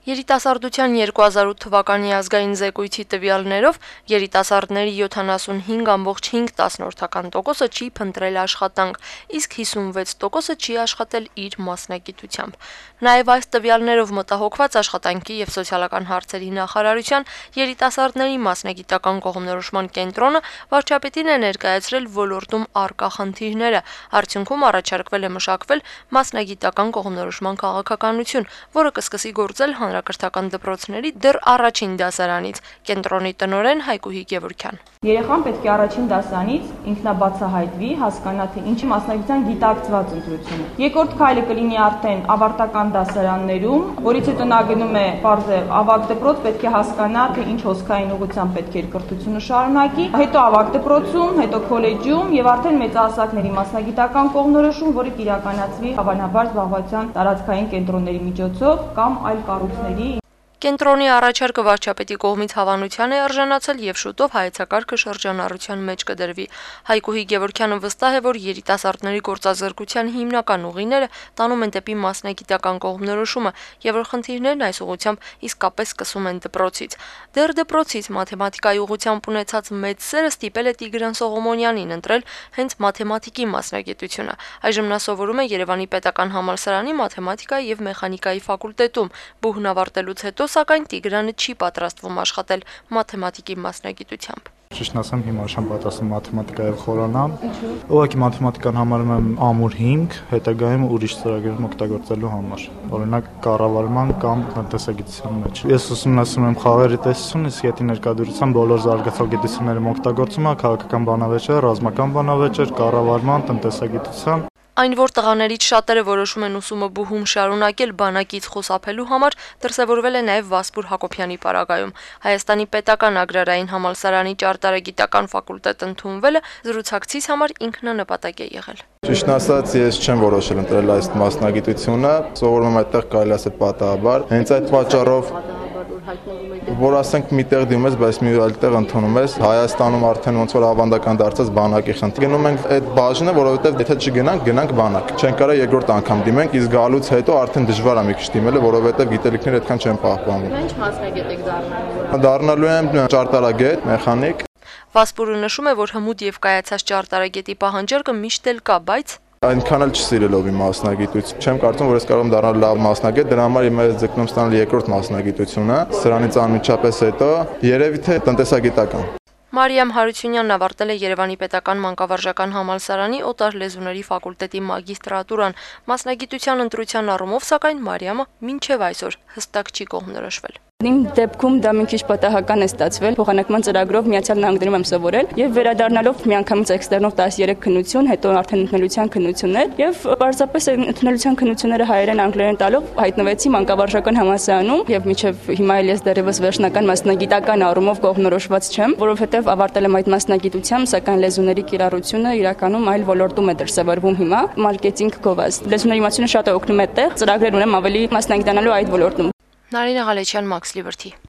Երիտասարդության 2008 թվականի ազգային զեկույցի տվյալներով երիտասարդների 75.5% չի փնտրել աշխատանք, իսկ 56% չի աշխատել իր մասնագիտությամբ։ Նաև այս տվյալներով մտահոգված Աշխատանքի և սոցիալական հարցերի նախարարության երիտասարդների մասնագիտական կողմնորոշման կենտրոնը վարչապետին է ներկայացրել ոլորտում առկա խնդիրները, արդյունքում առաջարկվել է մշակվել մասնագիտական կողմնորոշման քաղաքականություն, որը կսկսի գործել հանրակրթական դպրոցների դեռ առաջին դասարանից, կենտրոնի տնօրեն Հայկուհի Գևորգյան։ Երեխան պետք է առաջին դասարանից ինքնաբացահայտվի, հասկանա թե ինչի մասնագիտության գիտակցված ընտրությունը։ Երկրորդ քայլը կլինի արդեն ավարտական դասարաններում, որից հետո նա գնում է պարզե ավագ դպրոց, պետք է հասկանա թե ինչ հոսքային ուղղությամբ պետք է իր կրթությունը շարունակի, հետո ավագ դպրոցում, հետո քոլեջում եւ արդեն մեծահասակների մասնագիտական կողմնորոշում, որը կիրականացվի հավանաբար զբաղվածության տարածքային կենտրոնների միջոցով կամ այլ կառույցների։ Կենտրոնի առաջարկը վարչապետի կողմից հավանության է արժանացել եւ շուտով հայեցակարգը շրջանառության մեջ կդրվի։ Հայկուհի Գևորգյանը վստահ է, որ երիտասարդների գործազրկության հիմնական ուղիները տանում են դեպի մասնագիտական կողմնորոշումը եւ որ խնդիրներն այս ուղղությամբ իսկապես սկսում են դպրոցից։ Դեռ դպրոցից մաթեմատիկայի ուղղությամբ ունեցած մեծ սերը ստիպել է Տիգրան Սողոմոնյանին ընտրել հենց մաթեմատիկի մասնագիտությունը։ Այժմ նա սովորում է Երևանի պետական համալսարանի մաթեմատիկայի եւ մեխանիկայի ֆակուլտետում։ Բուհն ավարտելուց հետո սակայն Տիգրանը չի պատրաստվում աշխատել մաթեմատիկի մասնագիտությամբ։ Ճիշտն ասեմ, հիմա չեմ պատրաստվում մաթեմատիկայով խորանալ։ Ուղղակի մաթեմատիկան համարում եմ ամուր հիմք, հետագայում ուրիշ ծրագրերում օգտագործելու համար։ Օրինակ կառավարման կամ տնտեսագիտության մեջ։ Ես ուսումնասիրում եմ խաղերի տեսություն, իսկ եթե ներկայացում բոլոր զարգացող գիտություններում օգտագործում է քաղաքական բանավեճեր, ռազմական բանավեճեր, կառավարման, տնտեսագիտության։ Այն, որ տղաներից շատերը որոշում են ուսումը Բուհում շարունակել բանակից խուսափելու համար, դրսևորվել է նաև Վասպուր Հակոբյանի պարագայում։ Հայաստանի պետական agrarային համալսարանի ճարտարագիտական ֆակուլտետ ընդունվելը զրուցակցից համար ինքնանպատակ է եղել։ Ճիշտն ասած, ես չեմ որոշել ընտրել այս մասնագիտությունը, սովորում եմ այդտեղ կարելի ասել պատահաբար։ Հենց այդ պատճառով որ ասենք միտեղ դիմում ես, բայց մի այլ տեղ ընդունում ես, Հայաստանում արդեն ոնց որ ավանդական դարձած բանակի խնդիր։ Գնում ենք այդ բաժինը, որովհետև եթե չգնանք, գնանք բանակ։ Չենք կարող երկրորդ անգամ դիմենք, իսկ գալուց հետո արդեն դժվար է մի քիչ դիմելը, որովհետև գիտելիքները այդքան չեն պահպանվում։ Ինչ մասնագետ եք դառնալու։ Դառնալու եմ ճարտարագետ, մեխանիկ։ Վասպուրը նշում է, որ հմուտ եւ կայացած ճարտարագետի պահանջարկը միշտ էլ կա, բայց այնքան էլ չսիրելով իմ մասնագիտություն։ Չեմ կարծում, որ ես կարող եմ դառնալ լավ մասնագետ, դրա համար իմ ես ձգտում ստանալ երկրորդ մասնագիտությունը, սրանից անմիջապես հետո երևի թե տնտեսագիտական։ Մարիամ Հարությունյանն ավարտել է Երևանի պետական մանկավարժական համալսարանի օտար լեզուների ֆակուլտետի մագիստրատուրան։ Մասնագիտության ընտրության առումով, սակայն Մարիամը մինչև այսօր հստակ չի կողմնորոշվել։ Իմ դեպքում դա մի քիչ պատահական է ստացվել, փոխանակման ծրագրով Միացյալ Նահանգներում եմ սովորել եւ վերադառնալով միանգամից էքստերնով 13 քննություն, հետո արդեն ընդունելության քննություններ եւ պարզապես ընդունելության քննությունները հայերեն անգլերեն տալով հայտնվեցի մանկավարժական համալսարանում եւ մինչեւ հիմա էլ ես դեռևս վերջնական մասնագիտական առումով կողմնորոշված չեմ, որովհետեւ ավարտել եմ այդ մասնագիտությամբ, սակայն լեզուների կիրառությունը իրականում այլ ոլորտում է դրսևորվում հիմա, մարքեթինգ գովազ։ Լեզուների իմացությունը շատ է օգնում այդտեղ, ծրագրեր ունեմ ավելի մասնագիտանալու այդ ոլորտում։ Նարինե Ղալեչյան, Մաքս Լիբերթի։